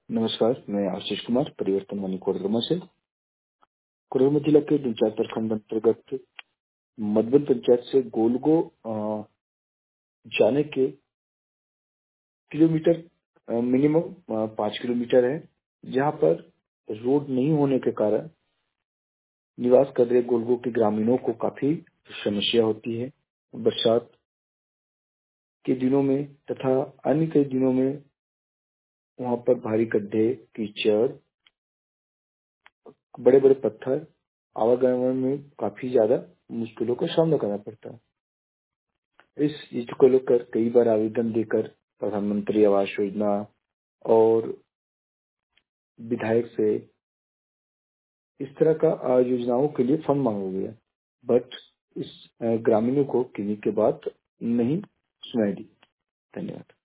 नमस्कार, मैं आशीष कुमार परिवर्तन वानी कोडरमा से। कोडरमा जिला के दुमचार प्रखंड अंतर्गत मधुबन पंचायत से गोलगो जाने के किलोमीटर मिनिमम 5 किलोमीटर है, जहां पर रोड नहीं होने के कारण निवास कर रहे गोलगो के ग्रामीणों को काफी समस्या होती है। बरसात के दिनों में तथा अन्य कई दिनों में वहां पर भारी गड्ढे, कीचड़, बड़े बड़े पत्थर, आवागमन में काफी ज्यादा मुश्किलों का सामना करना पड़ता है। इस चीज को लेकर कई बार आवेदन देकर प्रधानमंत्री आवास योजना और विधायक से इस तरह का योजनाओं के लिए फंड मांगा गया, बट इस ग्रामीणों को किन्हीं के बात नहीं सुनाई दी। धन्यवाद।